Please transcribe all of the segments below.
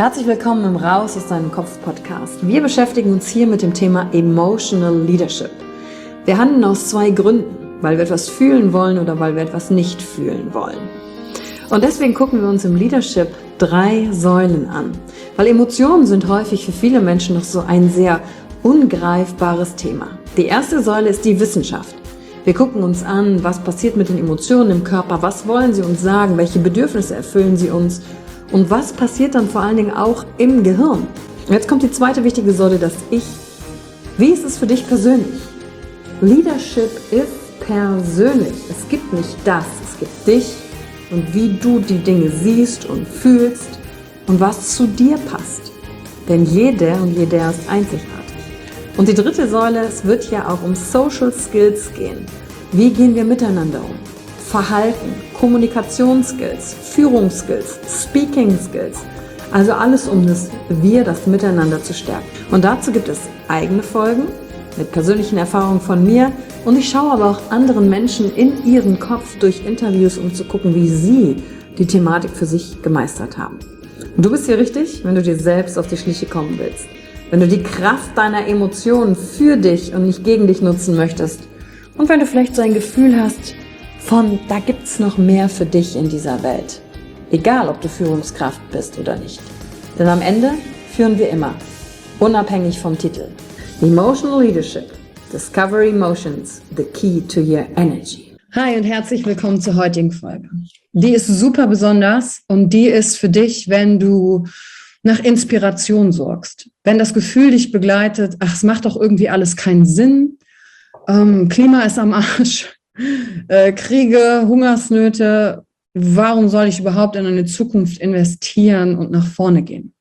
Herzlich willkommen im Raus aus deinem Kopf Podcast. Wir beschäftigen uns hier mit dem Thema Emotional Leadership. Wir handeln aus zwei Gründen, weil wir etwas fühlen wollen oder weil wir etwas nicht fühlen wollen. Und deswegen gucken wir uns im Leadership 3 Säulen an, weil Emotionen sind häufig für viele Menschen noch so ein sehr ungreifbares Thema. Die erste Säule ist die Wissenschaft. Wir gucken uns an, was passiert mit den Emotionen im Körper, was wollen sie uns sagen, welche Bedürfnisse erfüllen sie uns und was passiert dann vor allen Dingen auch im Gehirn. Und jetzt kommt die zweite wichtige Säule, das Ich. Wie ist es für dich persönlich? Leadership ist persönlich. Es gibt nicht das, es gibt dich und wie du die Dinge siehst und fühlst und was zu dir passt. Denn jeder und jeder ist einzigartig. Und die dritte Säule, es wird ja auch um Social Skills gehen. Wie gehen wir miteinander um? Verhalten, Kommunikationsskills, Führungsskills, Speaking Skills. Also alles um das Miteinander zu stärken. Und dazu gibt es eigene Folgen mit persönlichen Erfahrungen von mir. Und ich schaue aber auch anderen Menschen in ihren Kopf durch Interviews, um zu gucken, wie sie die Thematik für sich gemeistert haben. Und du bist hier richtig, wenn du dir selbst auf die Schliche kommen willst. Wenn du die Kraft deiner Emotionen für dich und nicht gegen dich nutzen möchtest. Und wenn du vielleicht so ein Gefühl hast, da gibt's noch mehr für dich in dieser Welt. Egal, ob du Führungskraft bist oder nicht. Denn am Ende führen wir immer, unabhängig vom Titel. Emotional Leadership. Discover Emotions, the key to your energy. Hi und herzlich willkommen zur heutigen Folge. Die ist super besonders und die ist für dich, wenn du nach Inspiration sorgst. Wenn das Gefühl dich begleitet, ach, es macht doch irgendwie alles keinen Sinn, Klima ist am Arsch, Kriege, Hungersnöte, warum soll ich überhaupt in eine Zukunft investieren und nach vorne gehen?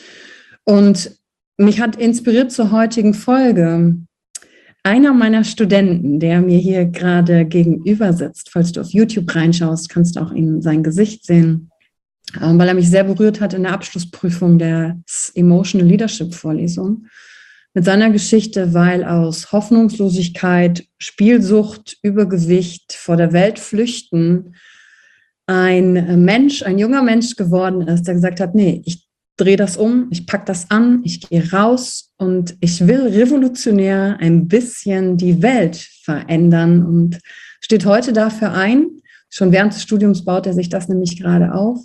Und mich hat inspiriert zur heutigen Folge einer meiner Studenten, der mir hier gerade gegenüber sitzt. Falls du auf YouTube reinschaust, kannst du auch sein Gesicht sehen, weil er mich sehr berührt hat in der Abschlussprüfung der Emotional Leadership Vorlesung. Mit seiner Geschichte, weil aus Hoffnungslosigkeit, Spielsucht, Übergewicht, vor der Welt flüchten, ein junger Mensch geworden ist, der gesagt hat, nee, ich drehe das um, ich packe das an, ich gehe raus und ich will revolutionär ein bisschen die Welt verändern und steht heute dafür ein. Schon während des Studiums baut er sich das nämlich gerade auf,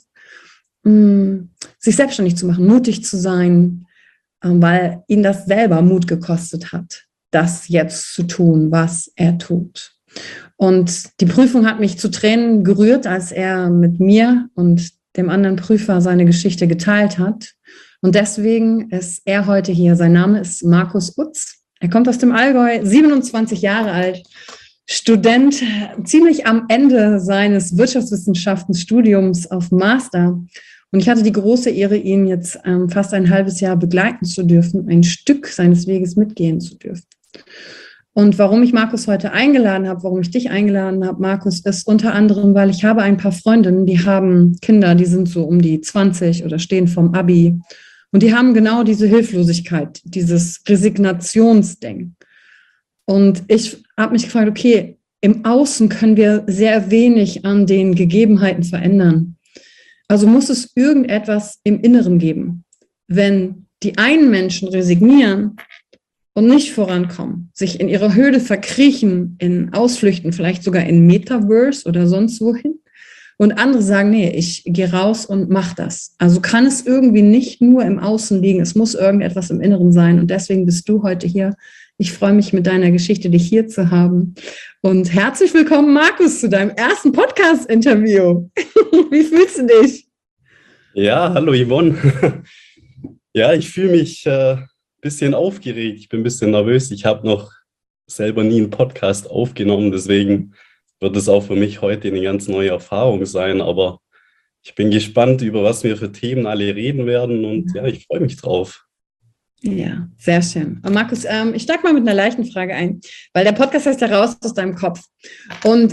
sich selbstständig zu machen, mutig zu sein, weil ihn das selber Mut gekostet hat, das jetzt zu tun, was er tut. Und die Prüfung hat mich zu Tränen gerührt, als er mit mir und dem anderen Prüfer seine Geschichte geteilt hat. Und deswegen ist er heute hier. Sein Name ist Markus Utz. Er kommt aus dem Allgäu, 27 Jahre alt, Student, ziemlich am Ende seines Wirtschaftswissenschaftenstudiums auf Master. Und ich hatte die große Ehre, ihn jetzt fast ein halbes Jahr begleiten zu dürfen, ein Stück seines Weges mitgehen zu dürfen. Und warum ich Markus heute eingeladen habe, warum ich dich eingeladen habe, Markus, ist unter anderem, weil ich habe ein paar Freundinnen, die haben Kinder, die sind so um die 20 oder stehen vorm Abi. Und die haben genau diese Hilflosigkeit, dieses Resignationsdenken. Und ich habe mich gefragt, okay, im Außen können wir sehr wenig an den Gegebenheiten verändern. Also muss es irgendetwas im Inneren geben. Wenn die einen Menschen resignieren und nicht vorankommen, sich in ihrer Höhle verkriechen, in Ausflüchten, vielleicht sogar in Metaverse oder sonst wohin, und andere sagen, nee, ich gehe raus und mach das. Also kann es irgendwie nicht nur im Außen liegen, es muss irgendetwas im Inneren sein und deswegen bist du heute hier. Ich freue mich, mit deiner Geschichte dich hier zu haben. Und herzlich willkommen, Markus, zu deinem ersten Podcast-Interview. Wie fühlst du dich? Ja, hallo Yvonne. Ja, ich fühle mich ein bisschen aufgeregt. Ich bin ein bisschen nervös. Ich habe noch selber nie einen Podcast aufgenommen. Deswegen wird es auch für mich heute eine ganz neue Erfahrung sein. Aber ich bin gespannt, über was wir für Themen alle reden werden. Und ja, ich freue mich drauf. Ja, sehr schön. Und Markus, ich steige mal mit einer leichten Frage ein, weil der Podcast heißt ja raus aus deinem Kopf. Und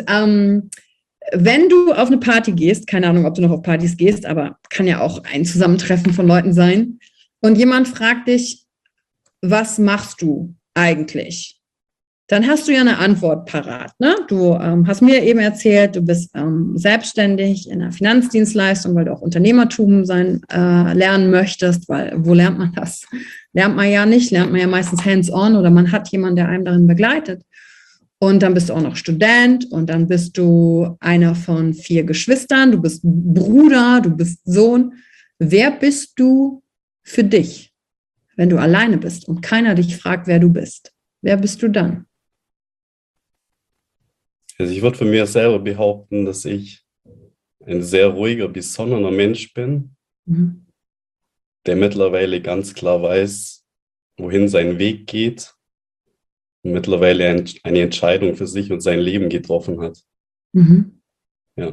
wenn du auf eine Party gehst, keine Ahnung, ob du noch auf Partys gehst, aber kann ja auch ein Zusammentreffen von Leuten sein, und jemand fragt dich, was machst du eigentlich? Dann hast du ja eine Antwort parat. Ne? Du hast mir eben erzählt, du bist selbstständig in der Finanzdienstleistung, weil du auch Unternehmertum lernen möchtest, weil wo lernt man das? Lernt man ja nicht, lernt man ja meistens hands-on oder man hat jemanden, der einem darin begleitet. Und dann bist du auch noch Student und dann bist du einer von 4 Geschwistern, du bist Bruder, du bist Sohn. Wer bist du für dich, wenn du alleine bist und keiner dich fragt, wer du bist? Wer bist du dann? Also ich würde von mir selber behaupten, dass ich ein sehr ruhiger, besonnener Mensch bin, der mittlerweile ganz klar weiß, wohin sein Weg geht und mittlerweile eine Entscheidung für sich und sein Leben getroffen hat. Ja.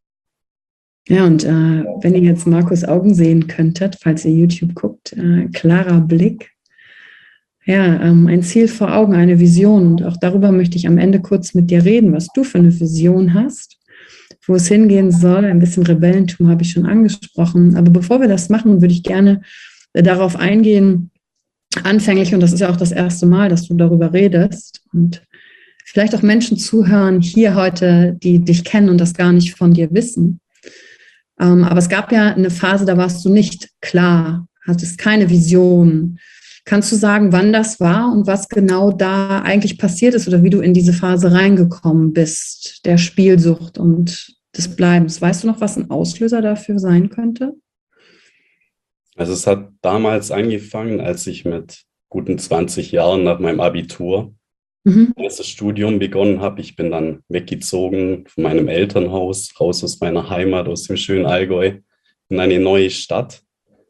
Ja, und wenn ihr jetzt Markus Augen sehen könntet, falls ihr YouTube guckt, klarer Blick, ja, ein Ziel vor Augen, eine Vision. Und auch darüber möchte ich am Ende kurz mit dir reden, was du für eine Vision hast, wo es hingehen soll. Ein bisschen Rebellentum habe ich schon angesprochen. Aber bevor wir das machen, würde ich gerne darauf eingehen, anfänglich, und das ist ja auch das erste Mal, dass du darüber redest, und vielleicht auch Menschen zuhören hier heute, die dich kennen und das gar nicht von dir wissen. Aber es gab ja eine Phase, da warst du nicht klar, hattest keine Vision. Kannst du sagen, wann das war und was genau da eigentlich passiert ist oder wie du in diese Phase reingekommen bist, der Spielsucht und des Bleibens? Weißt du noch, was ein Auslöser dafür sein könnte? Also es hat damals angefangen, als ich mit guten 20 Jahren nach meinem Abitur das Studium begonnen habe. Ich bin dann weggezogen von meinem Elternhaus, raus aus meiner Heimat, aus dem schönen Allgäu, in eine neue Stadt.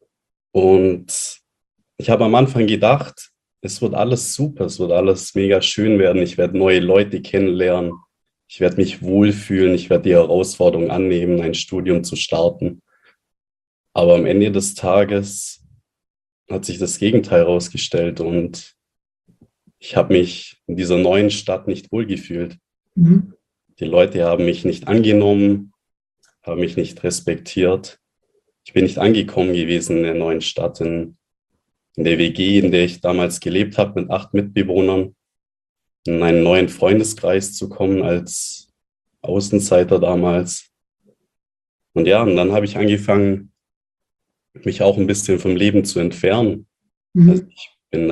Und ich habe am Anfang gedacht, es wird alles super, es wird alles mega schön werden. Ich werde neue Leute kennenlernen, ich werde mich wohlfühlen, ich werde die Herausforderung annehmen, ein Studium zu starten. Aber am Ende des Tages hat sich das Gegenteil herausgestellt und ich habe mich in dieser neuen Stadt nicht wohlgefühlt. Die Leute haben mich nicht angenommen, haben mich nicht respektiert. Ich bin nicht angekommen gewesen in der neuen Stadt, in der WG, in der ich damals gelebt habe, mit 8 Mitbewohnern, in einen neuen Freundeskreis zu kommen als Außenseiter damals. Und ja, und dann habe ich angefangen, mich auch ein bisschen vom Leben zu entfernen. Also ich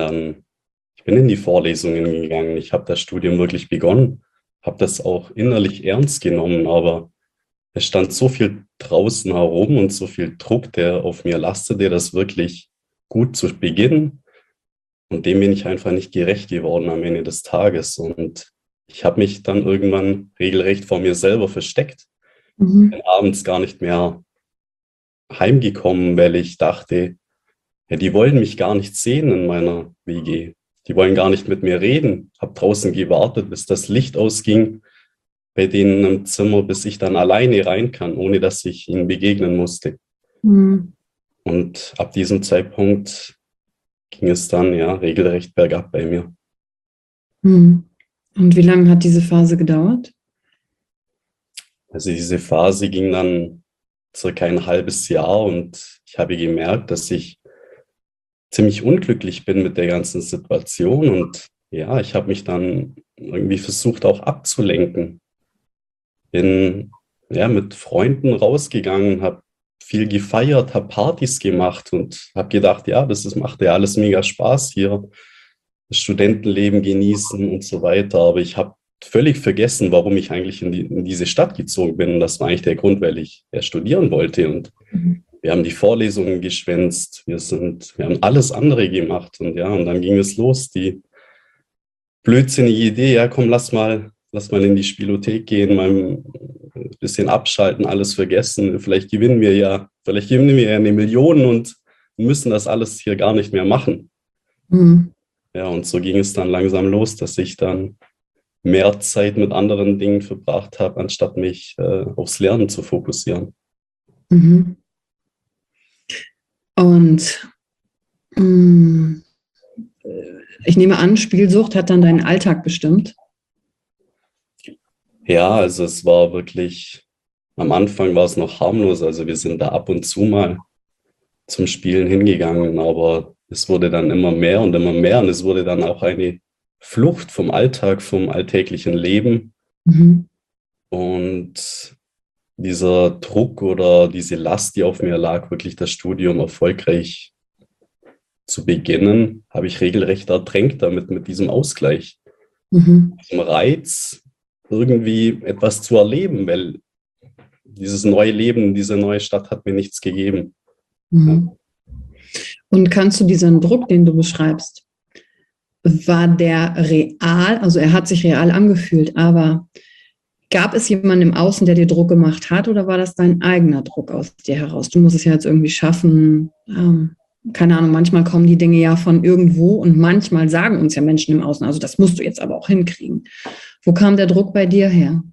bin in die Vorlesungen gegangen, ich habe das Studium wirklich begonnen, habe das auch innerlich ernst genommen, aber es stand so viel draußen herum und so viel Druck, der auf mir lastete, das wirklich gut zu beginnen. Und dem bin ich einfach nicht gerecht geworden am Ende des Tages. Und ich habe mich dann irgendwann regelrecht vor mir selber versteckt. Bin abends gar nicht mehr heimgekommen, weil ich dachte, ja, die wollen mich gar nicht sehen in meiner WG. Die wollen gar nicht mit mir reden. Habe draußen gewartet, bis das Licht ausging bei denen im Zimmer, bis ich dann alleine rein kann, ohne dass ich ihnen begegnen musste. Und ab diesem Zeitpunkt ging es dann ja regelrecht bergab bei mir. Und wie lange hat diese Phase gedauert? Also diese Phase ging dann circa ein halbes Jahr und ich habe gemerkt, dass ich ziemlich unglücklich bin mit der ganzen Situation und ja, ich habe mich dann irgendwie versucht auch abzulenken. Bin ja mit Freunden rausgegangen, habe viel gefeiert, habe Partys gemacht und habe gedacht, ja, macht ja alles mega Spaß hier, das Studentenleben genießen und so weiter. Aber ich habe völlig vergessen, warum ich eigentlich in diese Stadt gezogen bin. Und das war eigentlich der Grund, weil ich ja studieren wollte. Und wir haben die Vorlesungen geschwänzt, wir haben alles andere gemacht. Und ja, und dann ging es los, die blödsinnige Idee, ja komm, lass mal in die Spielothek gehen, mal ein bisschen abschalten, alles vergessen. Vielleicht gewinnen wir ja eine Million und müssen das alles hier gar nicht mehr machen. Ja, und so ging es dann langsam los, dass ich dann mehr Zeit mit anderen Dingen verbracht habe, anstatt mich aufs Lernen zu fokussieren. Und ich nehme an, Spielsucht hat dann deinen Alltag bestimmt. Ja, also es war wirklich, am Anfang war es noch harmlos, also wir sind da ab und zu mal zum Spielen hingegangen, aber es wurde dann immer mehr und es wurde dann auch eine Flucht vom Alltag, vom alltäglichen Leben. Mhm. Und dieser Druck oder diese Last, die auf mir lag, wirklich das Studium erfolgreich zu beginnen, habe ich regelrecht ertränkt damit, mit diesem Ausgleich, Mhm. diesem Reiz, irgendwie etwas zu erleben, weil dieses neue Leben, diese neue Stadt hat mir nichts gegeben. Mhm. Und kannst du diesen Druck, den du beschreibst, war der real? Also er hat sich real angefühlt, aber gab es jemanden im Außen, der dir Druck gemacht hat, oder war das dein eigener Druck aus dir heraus? Du musst es ja jetzt irgendwie schaffen. Keine Ahnung, manchmal kommen die Dinge ja von irgendwo und manchmal sagen uns ja Menschen im Außen, also das musst du jetzt aber auch hinkriegen. Wo kam der Druck bei dir her?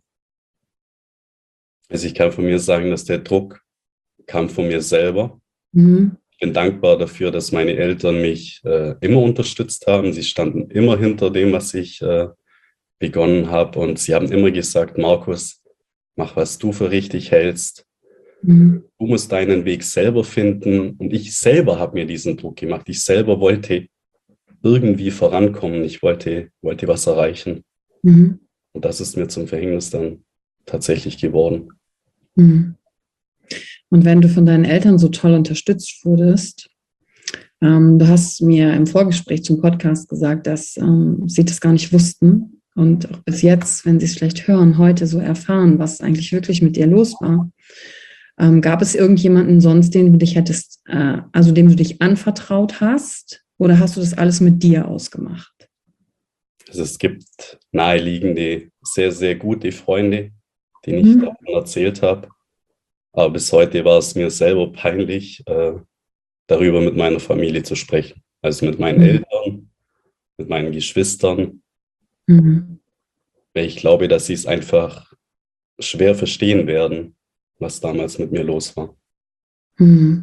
Also ich kann von mir sagen, dass der Druck kam von mir selber. Mhm. Ich bin dankbar dafür, dass meine Eltern mich immer unterstützt haben. Sie standen immer hinter dem, was ich begonnen habe. Und sie haben immer gesagt, Markus, mach, was du für richtig hältst. Mhm. Du musst deinen Weg selber finden. Und ich selber habe mir diesen Druck gemacht. Ich selber wollte irgendwie vorankommen. Ich wollte was erreichen. Mhm. Und das ist mir zum Verhängnis dann tatsächlich geworden. Mhm. Und wenn du von deinen Eltern so toll unterstützt wurdest, du hast mir im Vorgespräch zum Podcast gesagt, dass sie das gar nicht wussten und auch bis jetzt, wenn sie es vielleicht hören, heute so erfahren, was eigentlich wirklich mit dir los war. Gab es irgendjemanden sonst, den du dich hättest, also dem du dich anvertraut hast, oder hast du das alles mit dir ausgemacht? Also es gibt naheliegende, sehr, sehr gute Freunde, denen ich davon erzählt habe. Aber bis heute war es mir selber peinlich, darüber mit meiner Familie zu sprechen. Also mit meinen Eltern, mit meinen Geschwistern. Mhm. Weil ich glaube, dass sie es einfach schwer verstehen werden, was damals mit mir los war. Mhm.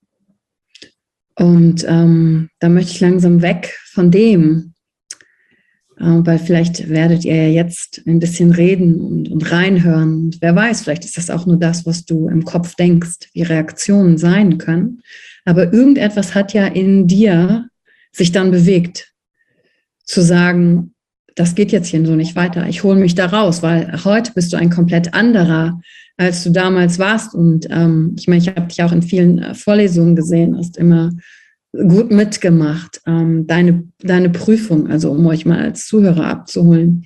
Und da möchte ich langsam weg von dem, weil vielleicht werdet ihr ja jetzt ein bisschen reden und reinhören. Und wer weiß, vielleicht ist das auch nur das, was du im Kopf denkst, wie Reaktionen sein können. Aber irgendetwas hat ja in dir sich dann bewegt, zu sagen, das geht jetzt hier so nicht weiter. Ich hole mich da raus, weil heute bist du ein komplett anderer, als du damals warst. Und ich meine, ich habe dich auch in vielen Vorlesungen gesehen, hast immer gut mitgemacht. Deine Prüfung, also um euch mal als Zuhörer abzuholen.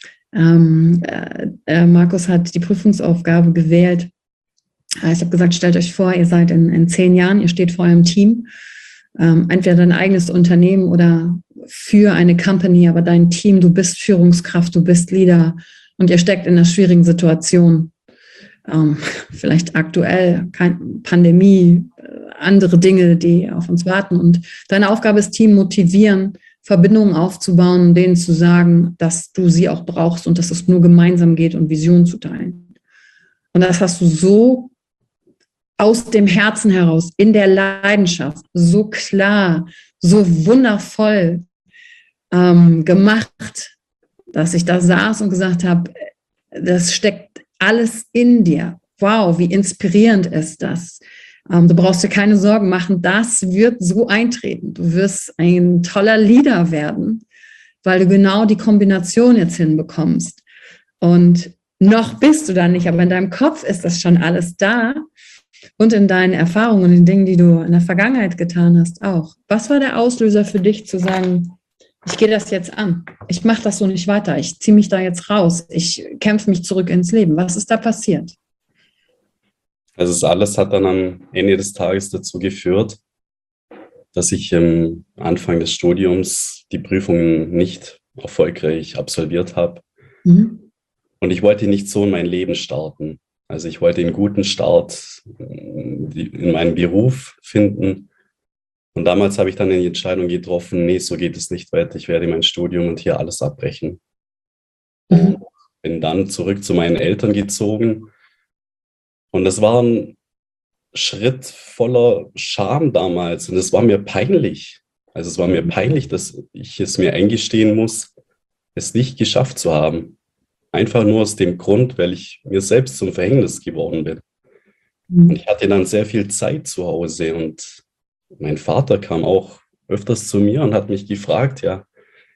Markus hat die Prüfungsaufgabe gewählt. Ich habe gesagt, stellt euch vor, ihr seid in 10 Jahren, ihr steht vor eurem Team, entweder dein eigenes Unternehmen oder für eine Company, aber dein Team, du bist Führungskraft, du bist Leader und ihr steckt in einer schwierigen Situation. Vielleicht aktuell, Pandemie, andere Dinge, die auf uns warten. Und deine Aufgabe ist, Team motivieren, Verbindungen aufzubauen, denen zu sagen, dass du sie auch brauchst und dass es nur gemeinsam geht und Visionen zu teilen. Und das hast du so aus dem Herzen heraus, in der Leidenschaft, so klar, so wundervoll gemacht, dass ich da saß und gesagt habe, das steckt alles in dir. Wow, wie inspirierend ist das. Du brauchst dir keine Sorgen machen, das wird so eintreten. Du wirst ein toller Leader werden, weil du genau die Kombination jetzt hinbekommst. Und noch bist du da nicht, aber in deinem Kopf ist das schon alles da. Und in deinen Erfahrungen und den Dingen, die du in der Vergangenheit getan hast, auch. Was war der Auslöser für dich zu sagen, ich gehe das jetzt an, ich mache das so nicht weiter, ich ziehe mich da jetzt raus, ich kämpfe mich zurück ins Leben? Was ist da passiert? Also das alles hat dann am Ende des Tages dazu geführt, dass ich am Anfang des Studiums die Prüfungen nicht erfolgreich absolviert habe. Mhm. Und ich wollte nicht so in mein Leben starten. Also ich wollte einen guten Start in meinen Beruf finden. Und damals habe ich dann die Entscheidung getroffen, nee, so geht es nicht weiter. Ich werde mein Studium und hier alles abbrechen. Und bin dann zurück zu meinen Eltern gezogen. Und das war ein Schritt voller Scham damals. Und es war mir peinlich. Also es war mir peinlich, dass ich es mir eingestehen muss, es nicht geschafft zu haben. Einfach nur aus dem Grund, weil ich mir selbst zum Verhängnis geworden bin. Und ich hatte dann sehr viel Zeit zu Hause und mein Vater kam auch öfters zu mir und hat mich gefragt, ja,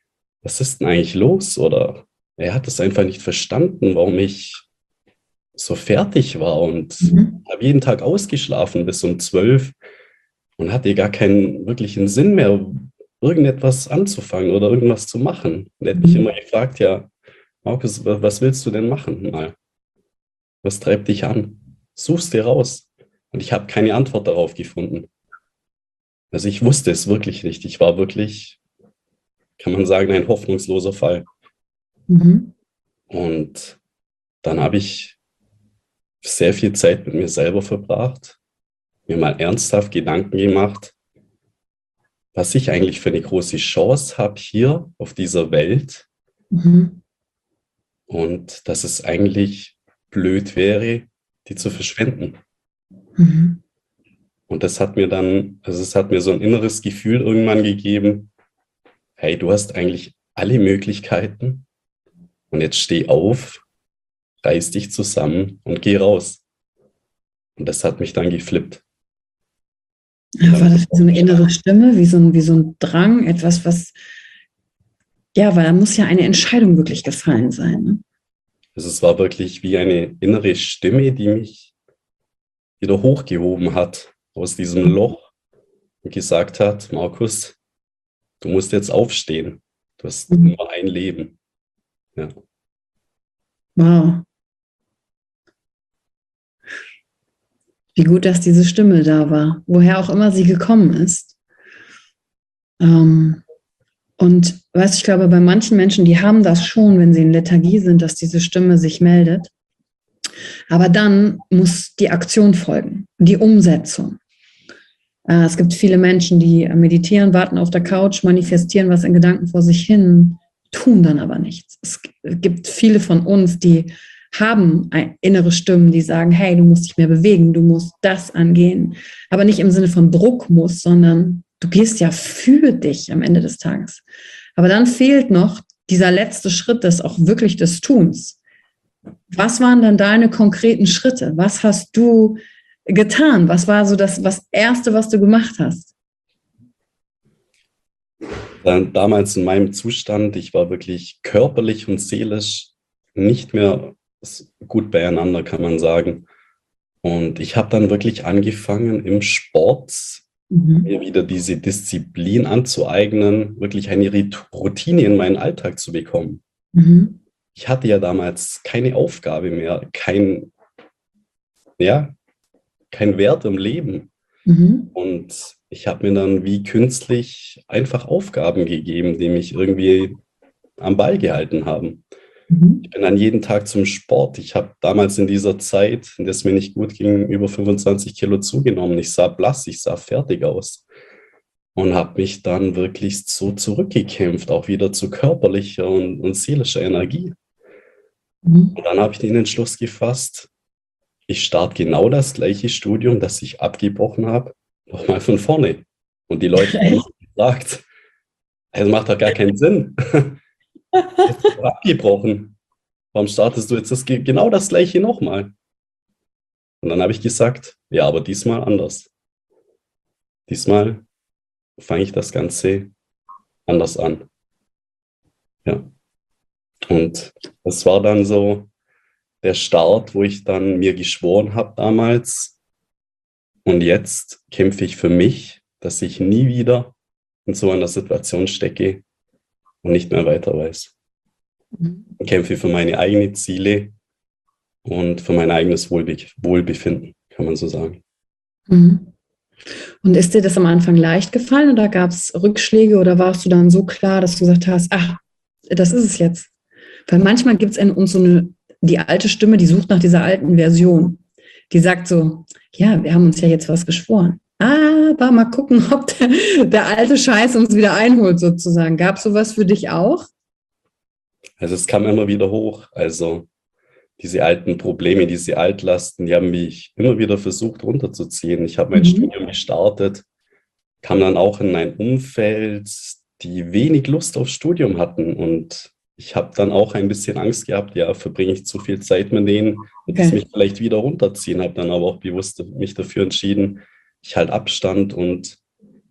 was ist denn eigentlich los? Oder er hat es einfach nicht verstanden, warum ich so fertig war und habe jeden Tag ausgeschlafen bis um 12 und hatte gar keinen wirklichen Sinn mehr, irgendetwas anzufangen oder irgendwas zu machen. Und er hat mich immer gefragt, ja, Markus, was willst du denn machen mal? Was treibt dich an? Such's dir raus. Und ich habe keine Antwort darauf gefunden. Also ich wusste es wirklich nicht. Ich war wirklich, kann man sagen, ein hoffnungsloser Fall. Mhm. Und dann habe ich sehr viel Zeit mit mir selber verbracht, mir mal ernsthaft Gedanken gemacht, was ich eigentlich für eine große Chance habe hier auf dieser Welt Mhm. und dass es eigentlich blöd wäre, die zu verschwenden. Mhm. Und das hat mir dann, also es hat mir so ein inneres Gefühl irgendwann gegeben, hey, du hast eigentlich alle Möglichkeiten und jetzt steh auf, reiß dich zusammen und geh raus. Und das hat mich dann geflippt. Ja, war das wie so eine innere Stimme, wie so ein Drang, etwas, was, ja, weil da muss ja eine Entscheidung wirklich gefallen sein. Ne? Also es war wirklich wie eine innere Stimme, die mich wieder hochgehoben hat aus diesem Loch und gesagt hat, Markus, du musst jetzt aufstehen. Du hast Mhm. nur ein Leben. Ja. Wow. Wie gut, dass diese Stimme da war, woher auch immer sie gekommen ist. Ähm, und weißt, ich glaube, bei manchen Menschen, die haben das schon, wenn sie in Lethargie sind, dass diese Stimme sich meldet. Aber dann muss die Aktion folgen, die Umsetzung. Es gibt viele Menschen, die meditieren, warten auf der Couch, manifestieren was in Gedanken vor sich hin, tun dann aber nichts. Es gibt viele von uns, die haben innere Stimmen, die sagen, hey, du musst dich mehr bewegen, du musst das angehen. Aber nicht im Sinne von Druck muss, sondern du gehst ja für dich am Ende des Tages. Aber dann fehlt noch dieser letzte Schritt des auch wirklich des Tuns. Was waren dann deine konkreten Schritte? Was hast du getan? Was war so das Erste, was du gemacht hast? Dann, damals in meinem Zustand, ich war wirklich körperlich und seelisch nicht mehr gut beieinander, kann man sagen. Und ich habe dann wirklich angefangen, im Sport mir wieder diese Disziplin anzueignen, wirklich eine Routine in meinen Alltag zu bekommen. Mhm. Ich hatte ja damals keine Aufgabe mehr, ja, kein Wert im Leben. Mhm. Und ich habe mir dann wie künstlich einfach Aufgaben gegeben, die mich irgendwie am Ball gehalten haben. Mhm. Ich bin dann jeden Tag zum Sport. Ich habe damals in dieser Zeit, in der es mir nicht gut ging, über 25 Kilo zugenommen. Ich sah blass, ich sah fertig aus und habe mich dann wirklich so zurückgekämpft, auch wieder zu körperlicher und seelischer Energie. Mhm. Und dann habe ich den Entschluss gefasst, ich starte genau das gleiche Studium, das ich abgebrochen habe, nochmal von vorne. Und die Leute haben mich gefragt, das macht doch gar keinen Sinn. Jetzt ist doch abgebrochen. Warum startest du jetzt genau das gleiche nochmal? Und dann habe ich gesagt, ja, aber diesmal anders. Diesmal fange ich das Ganze anders an. Ja. Und das war dann so der Start, wo ich dann mir geschworen habe damals. Und jetzt kämpfe ich für mich, dass ich nie wieder in so einer Situation stecke und nicht mehr weiter weiß. Ich kämpfe für meine eigenen Ziele und für mein eigenes Wohlbefinden, kann man so sagen. Mhm. Und ist dir das am Anfang leicht gefallen oder gab es Rückschläge oder warst du dann so klar, dass du gesagt hast, ach, das ist es jetzt? Weil manchmal gibt es in uns so die alte Stimme, die sucht nach dieser alten Version. Die sagt so, ja, wir haben uns ja jetzt was geschworen. Aber mal gucken, ob der alte Scheiß uns wieder einholt, sozusagen. Gab es sowas für dich auch? Also es kam immer wieder hoch. Also diese alten Probleme, diese Altlasten, die haben mich immer wieder versucht runterzuziehen. Ich habe mein Studium gestartet, kam dann auch in ein Umfeld, die wenig Lust aufs Studium hatten. Und ich habe dann auch ein bisschen Angst gehabt, ja, verbringe ich zu viel Zeit mit denen, wird es mich vielleicht wieder runterziehen. Habe dann aber auch bewusst mich dafür entschieden, ich halte Abstand und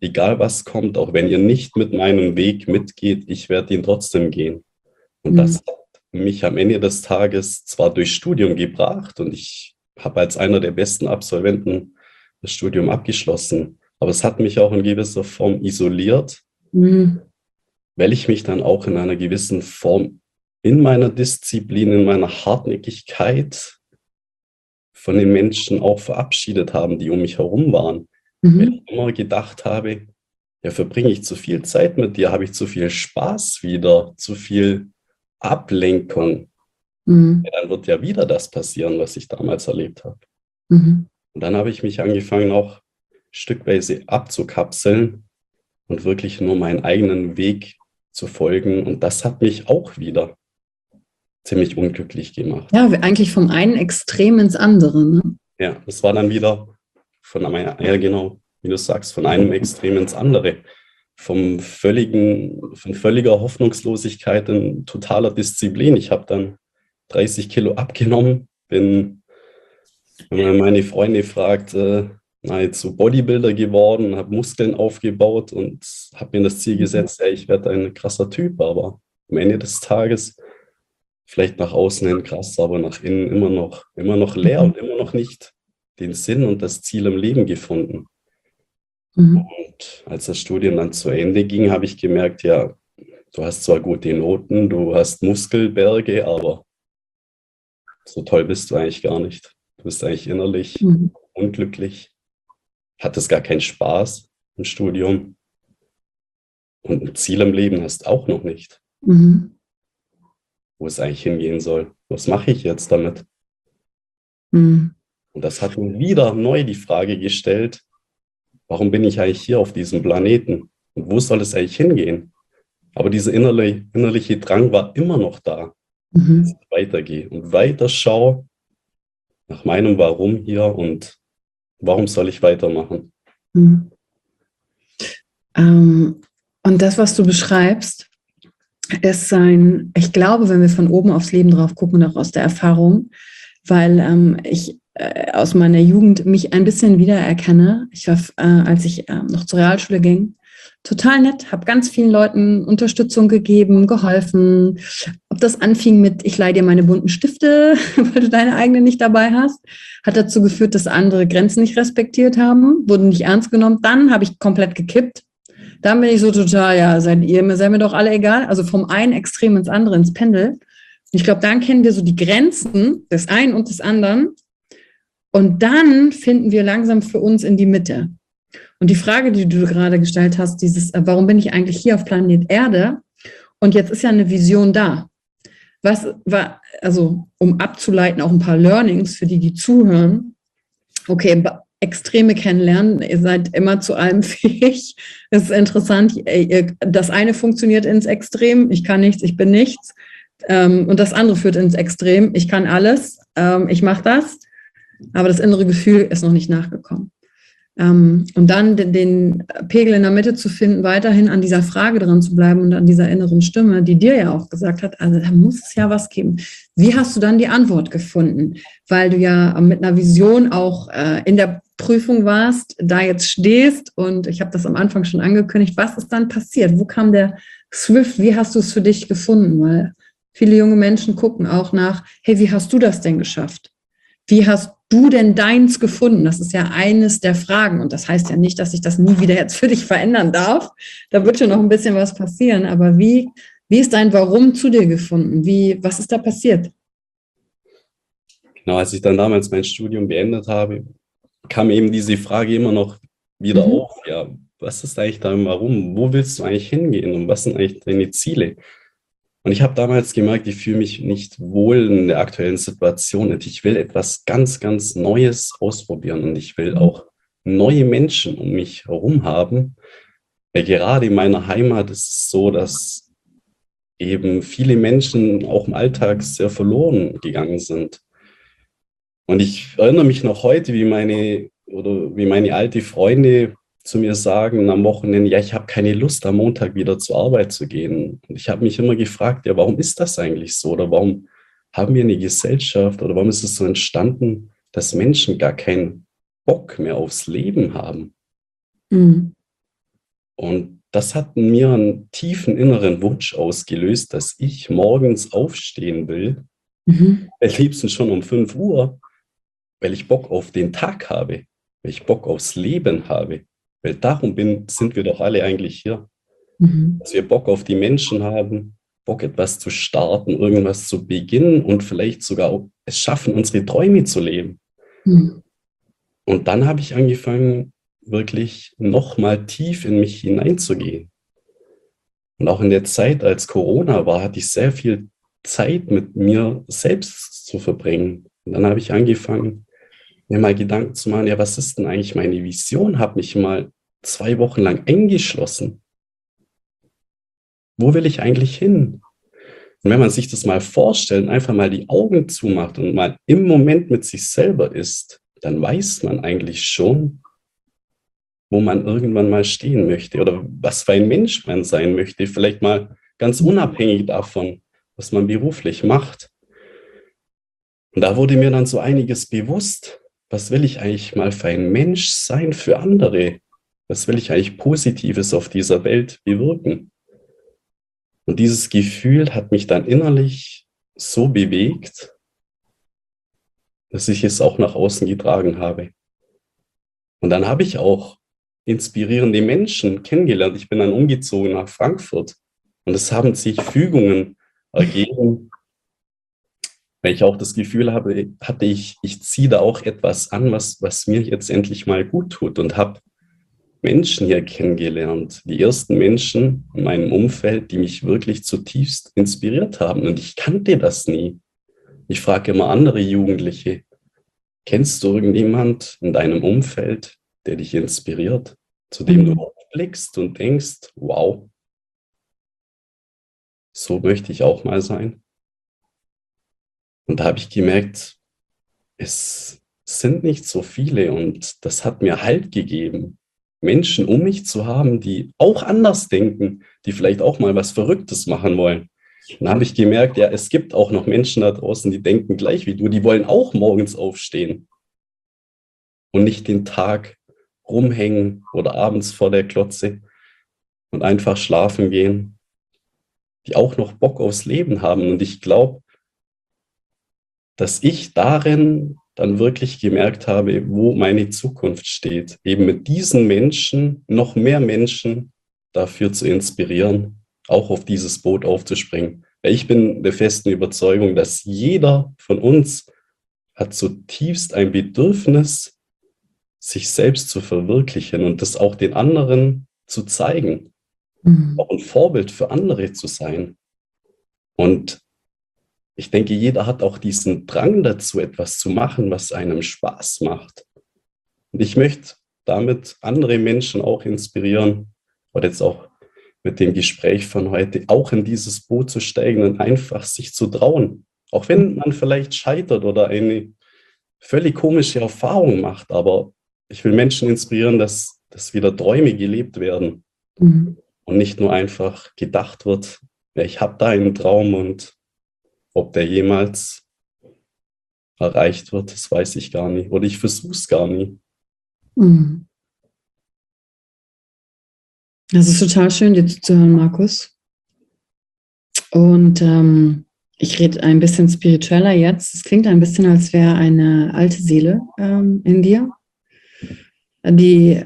egal was kommt, auch wenn ihr nicht mit meinem Weg mitgeht, ich werde ihn trotzdem gehen. Und das hat mich am Ende des Tages zwar durchs Studium gebracht und ich habe als einer der besten Absolventen das Studium abgeschlossen, aber es hat mich auch in gewisser Form isoliert, weil ich mich dann auch in einer gewissen Form in meiner Disziplin, in meiner Hartnäckigkeit von den Menschen auch verabschiedet haben, die um mich herum waren. Weil ich immer gedacht habe, ja, verbringe ich zu viel Zeit mit dir, habe ich zu viel Spaß wieder, zu viel Ablenkung. Ja, dann wird ja wieder das passieren, was ich damals erlebt habe. Und dann habe ich mich angefangen, auch stückweise abzukapseln und wirklich nur meinen eigenen Weg zu folgen. Und das hat mich auch wieder ziemlich unglücklich gemacht. Ja, eigentlich vom einen Extrem ins andere. Ne? Ja, das war dann wieder ja genau, wie du sagst, von einem Extrem ins andere. Von völliger Hoffnungslosigkeit in totaler Disziplin. Ich habe dann 30 Kilo abgenommen, bin, wenn man meine Freunde fragt, nahezu Bodybuilder geworden, habe Muskeln aufgebaut und habe mir das Ziel gesetzt, ja, ich werde ein krasser Typ, aber am Ende des Tages vielleicht nach außen hin krass, aber nach innen immer noch leer und immer noch nicht den Sinn und das Ziel im Leben gefunden. Und als das Studium dann zu Ende ging, habe ich gemerkt, ja, du hast zwar gute Noten, du hast Muskelberge, aber so toll bist du eigentlich gar nicht. Du bist eigentlich innerlich unglücklich, hattest gar keinen Spaß im Studium und ein Ziel im Leben hast auch noch nicht. Wo es eigentlich hingehen soll. Was mache ich jetzt damit? Und das hat mir wieder neu die Frage gestellt, warum bin ich eigentlich hier auf diesem Planeten? Und wo soll es eigentlich hingehen? Aber dieser innerliche Drang war immer noch da, dass ich weitergehe und weiter schaue nach meinem Warum hier und warum soll ich weitermachen. Und das, was du beschreibst, ist ich glaube, wenn wir von oben aufs Leben drauf gucken, auch aus der Erfahrung, weil ich aus meiner Jugend mich ein bisschen wiedererkenne. Ich war, als ich noch zur Realschule ging, total nett, habe ganz vielen Leuten Unterstützung gegeben, geholfen. Ob das anfing mit, ich leihe dir meine bunten Stifte, weil du deine eigenen nicht dabei hast, hat dazu geführt, dass andere Grenzen nicht respektiert haben, wurden nicht ernst genommen. Dann habe ich komplett gekippt. Dann bin ich so total, ja, seid mir doch alle egal. Also vom einen Extrem ins andere, ins Pendel. Und ich glaube, dann kennen wir so die Grenzen des einen und des anderen. Und dann finden wir langsam für uns in die Mitte. Und die Frage, die du gerade gestellt hast, warum bin ich eigentlich hier auf Planet Erde? Und jetzt ist ja eine Vision da. Was war, also um abzuleiten, auch ein paar Learnings für die, die zuhören. Okay, Extreme kennenlernen, ihr seid immer zu allem fähig. Das ist interessant. Das eine funktioniert ins Extrem, ich kann nichts, ich bin nichts. Und das andere führt ins Extrem, ich kann alles, ich mache das. Aber das innere Gefühl ist noch nicht nachgekommen. Und dann den Pegel in der Mitte zu finden, weiterhin an dieser Frage dran zu bleiben und an dieser inneren Stimme, die dir ja auch gesagt hat, also da muss es ja was geben. Wie hast du dann die Antwort gefunden? Weil du ja mit einer Vision auch in der Prüfung warst, da jetzt stehst und ich habe das am Anfang schon angekündigt, was ist dann passiert? Wo kam der Swift? Wie hast du es für dich gefunden? Weil viele junge Menschen gucken auch nach, hey, wie hast du das denn geschafft? Wie hast du denn deins gefunden? Das ist ja eines der Fragen. Und das heißt ja nicht, dass ich das nie wieder jetzt für dich verändern darf. Da wird schon noch ein bisschen was passieren. Aber wie ist dein Warum zu dir gefunden? Was ist da passiert? Genau, als ich dann damals mein Studium beendet habe, kam eben diese Frage immer noch wieder auf. Ja, was ist eigentlich dein Warum? Wo willst du eigentlich hingehen? Und was sind eigentlich deine Ziele? Und ich habe damals gemerkt, ich fühle mich nicht wohl in der aktuellen Situation. Und ich will etwas ganz, ganz Neues ausprobieren. Und ich will auch neue Menschen um mich herum haben. Weil gerade in meiner Heimat ist es so, dass eben viele Menschen auch im Alltag sehr verloren gegangen sind. Und ich erinnere mich noch heute, wie meine alte Freunde zu mir sagen am Wochenende, ja, ich habe keine Lust, am Montag wieder zur Arbeit zu gehen. Und ich habe mich immer gefragt, ja, warum ist das eigentlich so? Oder warum haben wir eine Gesellschaft oder warum ist es so entstanden, dass Menschen gar keinen Bock mehr aufs Leben haben? Und das hat in mir einen tiefen inneren Wunsch ausgelöst, dass ich morgens aufstehen will, am liebsten schon um 5 Uhr, weil ich Bock auf den Tag habe, weil ich Bock aufs Leben habe. Weil darum sind wir doch alle eigentlich hier. Dass wir Bock auf die Menschen haben, Bock etwas zu starten, irgendwas zu beginnen und vielleicht sogar es schaffen, unsere Träume zu leben. Und dann habe ich angefangen, wirklich nochmal tief in mich hineinzugehen. Und auch in der Zeit, als Corona war, hatte ich sehr viel Zeit mit mir selbst zu verbringen. Und dann habe ich angefangen, mir mal Gedanken zu machen, ja, was ist denn eigentlich meine Vision? Habe mich mal 2 Wochen lang eingeschlossen. Wo will ich eigentlich hin? Und wenn man sich das mal vorstellt, einfach mal die Augen zumacht und mal im Moment mit sich selber ist, dann weiß man eigentlich schon, wo man irgendwann mal stehen möchte oder was für ein Mensch man sein möchte. Vielleicht mal ganz unabhängig davon, was man beruflich macht. Und da wurde mir dann so einiges bewusst. Was will ich eigentlich mal für ein Mensch sein für andere? Was will ich eigentlich Positives auf dieser Welt bewirken? Und dieses Gefühl hat mich dann innerlich so bewegt, dass ich es auch nach außen getragen habe. Und dann habe ich auch inspirierende Menschen kennengelernt. Ich bin dann umgezogen nach Frankfurt und es haben sich Fügungen ergeben, weil ich auch das Gefühl hatte, ich ziehe da auch etwas an, was mir jetzt endlich mal gut tut, und habe Menschen hier kennengelernt, die ersten Menschen in meinem Umfeld, die mich wirklich zutiefst inspiriert haben. Und ich kannte das nie. Ich frage immer andere Jugendliche, kennst du irgendjemand in deinem Umfeld, der dich inspiriert, zu dem du aufblickst und denkst, wow, so möchte ich auch mal sein? Und da habe ich gemerkt, es sind nicht so viele, und das hat mir Halt gegeben, Menschen um mich zu haben, die auch anders denken, die vielleicht auch mal was Verrücktes machen wollen. Dann habe ich gemerkt, ja, es gibt auch noch Menschen da draußen, die denken gleich wie du, die wollen auch morgens aufstehen und nicht den Tag rumhängen oder abends vor der Glotze und einfach schlafen gehen, die auch noch Bock aufs Leben haben. Und ich glaube, dass ich darin dann wirklich gemerkt habe, wo meine Zukunft steht. Eben mit diesen Menschen, noch mehr Menschen dafür zu inspirieren, auch auf dieses Boot aufzuspringen. Weil ich bin der festen Überzeugung, dass jeder von uns hat zutiefst ein Bedürfnis, sich selbst zu verwirklichen und das auch den anderen zu zeigen. Auch ein Vorbild für andere zu sein. Und ich denke, jeder hat auch diesen Drang dazu, etwas zu machen, was einem Spaß macht. Und ich möchte damit andere Menschen auch inspirieren, oder jetzt auch mit dem Gespräch von heute, auch in dieses Boot zu steigen und einfach sich zu trauen. Auch wenn man vielleicht scheitert oder eine völlig komische Erfahrung macht, aber ich will Menschen inspirieren, dass wieder Träume gelebt werden und nicht nur einfach gedacht wird, ja, ich habe da einen Traum, und ob der jemals erreicht wird, das weiß ich gar nicht. Oder ich versuche es gar nie. Das ist total schön, dir zuzuhören, Markus. Und ich rede ein bisschen spiritueller jetzt. Es klingt ein bisschen, als wäre eine alte Seele in dir, die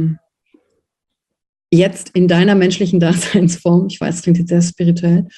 jetzt in deiner menschlichen Daseinsform, ich weiß, es klingt jetzt sehr spirituell,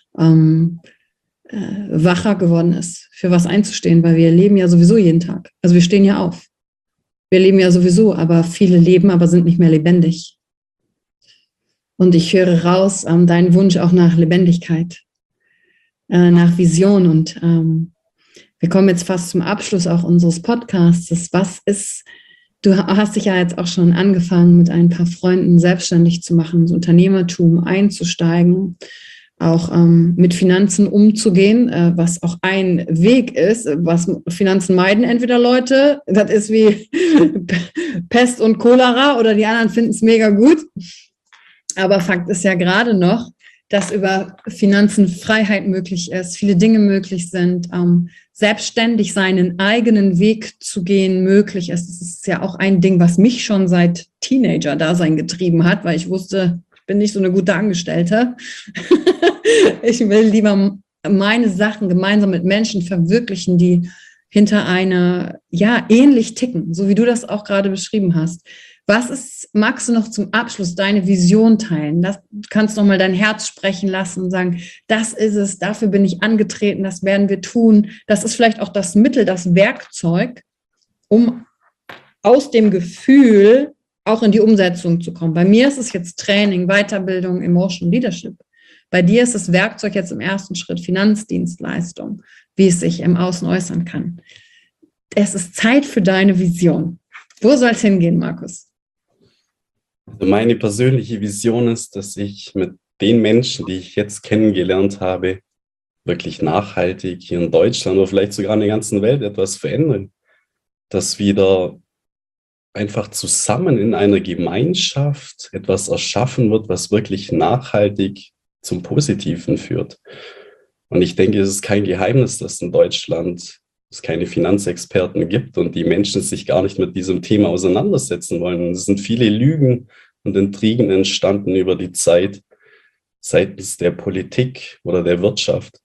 wacher geworden ist, für was einzustehen, weil wir leben ja sowieso jeden Tag. Also wir stehen ja auf. Wir leben ja sowieso, aber viele leben, aber sind nicht mehr lebendig. Und ich höre raus deinen Wunsch auch nach Lebendigkeit, nach Vision. Und wir kommen jetzt fast zum Abschluss auch unseres Podcasts. Du hast dich ja jetzt auch schon angefangen, mit ein paar Freunden selbstständig zu machen, ins Unternehmertum einzusteigen, auch mit Finanzen umzugehen, was auch ein Weg ist, was Finanzen meiden entweder Leute, das ist wie Pest und Cholera, oder die anderen finden es mega gut. Aber Fakt ist ja gerade noch, dass über Finanzen Freiheit möglich ist, viele Dinge möglich sind, selbstständig seinen eigenen Weg zu gehen möglich ist. Das ist ja auch ein Ding, was mich schon seit Teenager-Dasein getrieben hat, weil ich wusste, ich bin nicht so eine gute Angestellte. Ich will lieber meine Sachen gemeinsam mit Menschen verwirklichen, die hinter einer, ja, ähnlich ticken, so wie du das auch gerade beschrieben hast. Magst du noch zum Abschluss deine Vision teilen? Du kannst noch mal dein Herz sprechen lassen und sagen, das ist es, dafür bin ich angetreten, das werden wir tun. Das ist vielleicht auch das Mittel, das Werkzeug, um aus dem Gefühl auch in die Umsetzung zu kommen. Bei mir ist es jetzt Training, Weiterbildung, Emotional Leadership. Bei dir ist das Werkzeug jetzt im ersten Schritt Finanzdienstleistung, wie es sich im Außen äußern kann. Es ist Zeit für deine Vision. Wo soll es hingehen, Markus? Also meine persönliche Vision ist, dass ich mit den Menschen, die ich jetzt kennengelernt habe, wirklich nachhaltig hier in Deutschland oder vielleicht sogar in der ganzen Welt etwas verändern. Dass wieder einfach zusammen in einer Gemeinschaft etwas erschaffen wird, was wirklich nachhaltig zum Positiven führt. Und ich denke, es ist kein Geheimnis, dass in Deutschland es keine Finanzexperten gibt und die Menschen sich gar nicht mit diesem Thema auseinandersetzen wollen. Es sind viele Lügen und Intrigen entstanden über die Zeit seitens der Politik oder der Wirtschaft.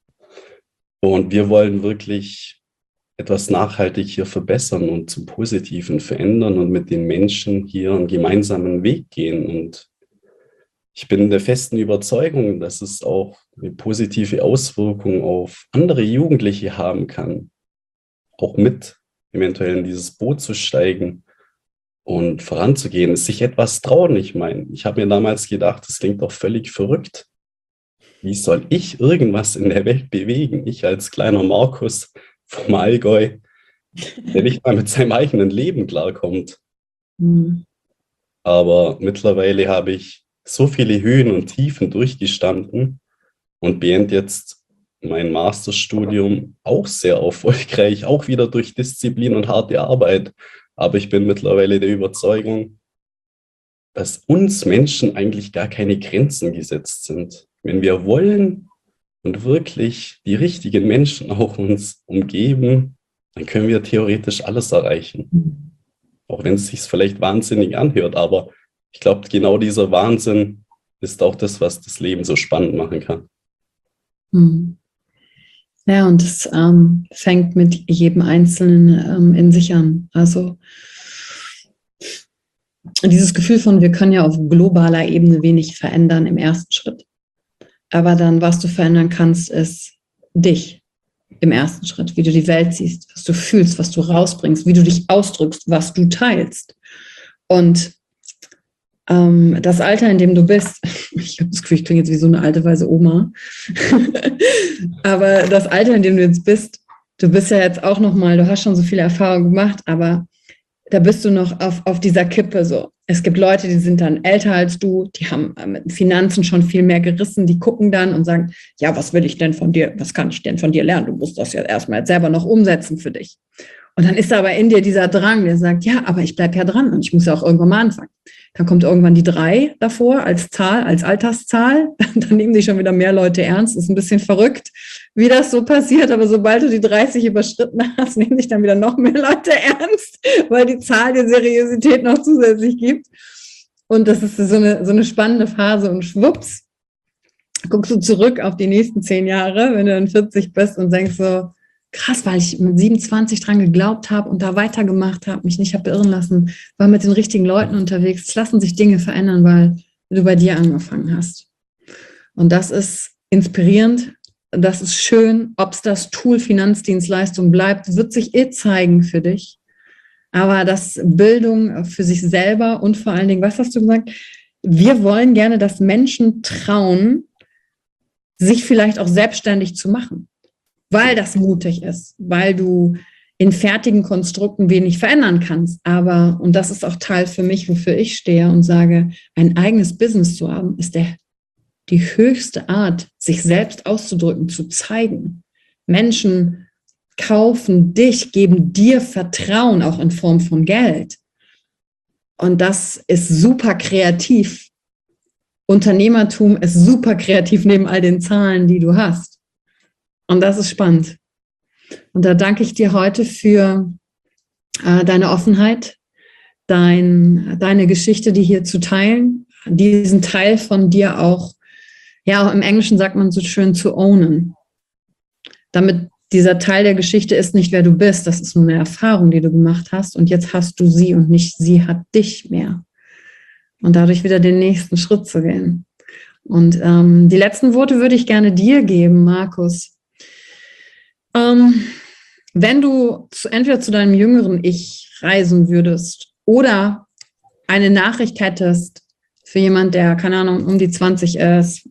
Und wir wollen wirklich etwas nachhaltig hier verbessern und zum Positiven verändern und mit den Menschen hier einen gemeinsamen Weg gehen. Und ich bin der festen Überzeugung, dass es auch eine positive Auswirkung auf andere Jugendliche haben kann, auch mit eventuell in dieses Boot zu steigen und voranzugehen, sich etwas trauen. Ich meine, ich habe mir damals gedacht, das klingt doch völlig verrückt. Wie soll ich irgendwas in der Welt bewegen? Ich als kleiner Markus vom Allgäu, der nicht mal mit seinem eigenen Leben klarkommt. Mhm. Aber mittlerweile habe ich so viele Höhen und Tiefen durchgestanden und beende jetzt mein Masterstudium auch sehr erfolgreich, auch wieder durch Disziplin und harte Arbeit. Aber ich bin mittlerweile der Überzeugung, dass uns Menschen eigentlich gar keine Grenzen gesetzt sind. Wenn wir wollen und wirklich die richtigen Menschen auch uns umgeben, dann können wir theoretisch alles erreichen. Auch wenn es sich vielleicht wahnsinnig anhört, aber ich glaube, genau dieser Wahnsinn ist auch das, was das Leben so spannend machen kann. Ja, und es fängt mit jedem Einzelnen in sich an. Also dieses Gefühl von, wir können ja auf globaler Ebene wenig verändern im ersten Schritt. Aber dann, was du verändern kannst, ist dich im ersten Schritt, wie du die Welt siehst, was du fühlst, was du rausbringst, wie du dich ausdrückst, was du teilst. Und das Alter, in dem du bist, ich habe das Gefühl, ich klinge jetzt wie so eine alte, weise Oma, aber das Alter, in dem du jetzt bist, du bist ja jetzt auch nochmal, du hast schon so viele Erfahrungen gemacht, aber da bist du noch auf dieser Kippe so. Es gibt Leute, die sind dann älter als du, die haben mit Finanzen schon viel mehr gerissen, die gucken dann und sagen, ja, was will ich denn von dir, was kann ich denn von dir lernen? Du musst das ja erstmal jetzt selber noch umsetzen für dich. Und dann ist aber in dir dieser Drang, der sagt, ja, aber ich bleibe ja dran und ich muss ja auch irgendwann mal anfangen. Dann kommt irgendwann die 3 davor als Zahl, als Alterszahl. Dann nehmen sich schon wieder mehr Leute ernst. Ist ein bisschen verrückt, wie das so passiert. Aber sobald du die 30 überschritten hast, nehmen sich dann wieder noch mehr Leute ernst, weil die Zahl der Seriosität noch zusätzlich gibt. Und das ist so eine spannende Phase. Und schwupps, guckst du zurück auf die nächsten 10 Jahre, wenn du dann 40 bist und denkst so, krass, weil ich mit 27 dran geglaubt habe und da weitergemacht habe, mich nicht habe beirren lassen, war mit den richtigen Leuten unterwegs. Es lassen sich Dinge verändern, weil du bei dir angefangen hast. Und das ist inspirierend, das ist schön. Ob es das Tool Finanzdienstleistung bleibt, wird sich zeigen für dich. Aber das Bildung für sich selber und vor allen Dingen, was hast du gesagt? Wir wollen gerne, dass Menschen trauen, sich vielleicht auch selbstständig zu machen. Weil das mutig ist, weil du in fertigen Konstrukten wenig verändern kannst. Aber, und das ist auch Teil für mich, wofür ich stehe und sage, ein eigenes Business zu haben, ist die höchste Art, sich selbst auszudrücken, zu zeigen. Menschen kaufen dich, geben dir Vertrauen, auch in Form von Geld. Und das ist super kreativ Unternehmertum ist super kreativ neben all den Zahlen, die du hast. Und das ist spannend. Und da danke ich dir heute für deine Offenheit, deine Geschichte, die hier zu teilen, diesen Teil von dir auch, ja, auch im Englischen sagt man so schön, zu ownen. Damit dieser Teil der Geschichte ist nicht, wer du bist, das ist nur eine Erfahrung, die du gemacht hast und jetzt hast du sie und nicht sie hat dich mehr. Und dadurch wieder den nächsten Schritt zu gehen. Und die letzten Worte würde ich gerne dir geben, Markus. Wenn du entweder zu deinem jüngeren Ich reisen würdest oder eine Nachricht hättest für jemand, der, keine Ahnung, um die 20 ist,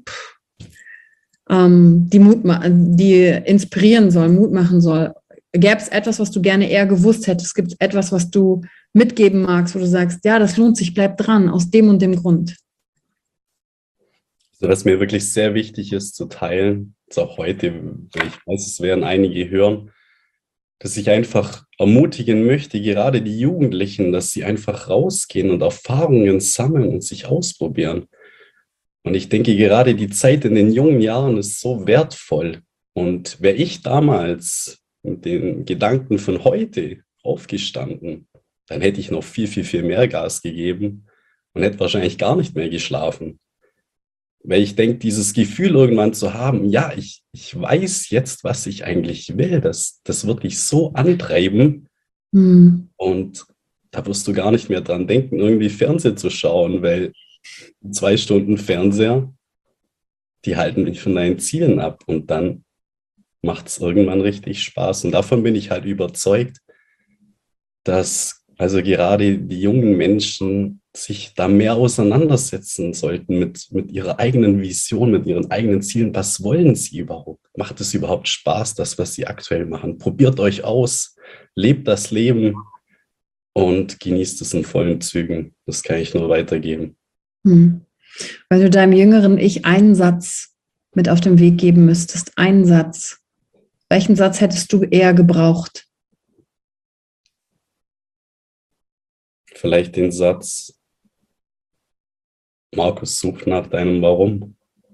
die inspirieren soll, Mut machen soll, gäbe es etwas, was du gerne eher gewusst hättest? Gibt es etwas, was du mitgeben magst, wo du sagst, ja, das lohnt sich, bleib dran, aus dem und dem Grund? Also, was mir wirklich sehr wichtig ist zu teilen, ist auch heute, weil ich weiß, es werden einige hören, dass ich einfach ermutigen möchte, gerade die Jugendlichen, dass sie einfach rausgehen und Erfahrungen sammeln und sich ausprobieren. Und ich denke, gerade die Zeit in den jungen Jahren ist so wertvoll. Und wäre ich damals mit den Gedanken von heute aufgestanden, dann hätte ich noch viel, viel, viel mehr Gas gegeben und hätte wahrscheinlich gar nicht mehr geschlafen. Weil ich denke, dieses Gefühl irgendwann zu haben, ja, ich weiß jetzt, was ich eigentlich will, das wird dich so antreiben. Und da wirst du gar nicht mehr dran denken, irgendwie Fernsehen zu schauen, weil 2 Stunden Fernseher, die halten dich von deinen Zielen ab und dann macht es irgendwann richtig Spaß. Und davon bin ich halt überzeugt, dass also gerade die jungen Menschen sich da mehr auseinandersetzen sollten mit ihrer eigenen Vision, mit ihren eigenen Zielen. Was wollen sie überhaupt? Macht es überhaupt Spaß, das, was sie aktuell machen? Probiert euch aus, lebt das Leben und genießt es in vollen Zügen. Das kann ich nur weitergeben. Wenn du deinem jüngeren Ich einen Satz mit auf den Weg geben müsstest, einen Satz, welchen Satz hättest du eher gebraucht? Vielleicht den Satz, Markus, such nach deinem Warum.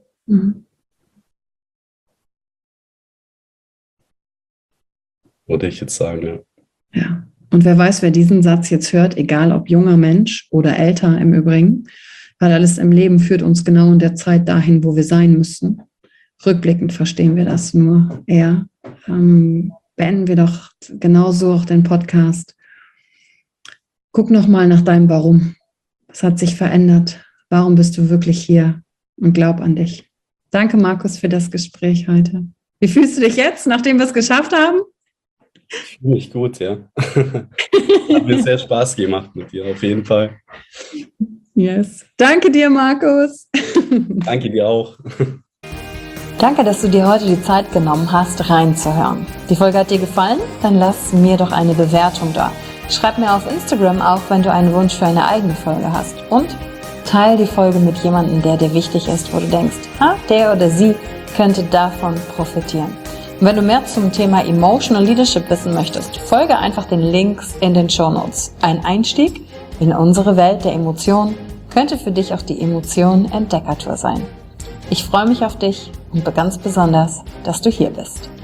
Würde ich jetzt sagen, ja. Ja, und wer weiß, wer diesen Satz jetzt hört, egal ob junger Mensch oder älter im Übrigen, weil alles im Leben führt uns genau in der Zeit dahin, wo wir sein müssen. Rückblickend verstehen wir das nur eher. Beenden wir doch genauso auch den Podcast. Guck nochmal nach deinem Warum. Was hat sich verändert? Warum bist du wirklich hier? Und glaub an dich. Danke, Markus, für das Gespräch heute. Wie fühlst du dich jetzt, nachdem wir es geschafft haben? Ich fühle mich gut, ja. Hat mir sehr Spaß gemacht mit dir, auf jeden Fall. Yes. Danke dir, Markus. Danke dir auch. Danke, dass du dir heute die Zeit genommen hast, reinzuhören. Die Folge hat dir gefallen? Dann lass mir doch eine Bewertung da. Schreib mir auf Instagram auch, wenn du einen Wunsch für eine eigene Folge hast. Und teile die Folge mit jemandem, der dir wichtig ist, wo du denkst, der oder sie könnte davon profitieren. Und wenn du mehr zum Thema Emotional Leadership wissen möchtest, folge einfach den Links in den Shownotes. Ein Einstieg in unsere Welt der Emotionen könnte für dich auch die Emotionen-Entdeckertour sein. Ich freue mich auf dich und ganz besonders, dass du hier bist.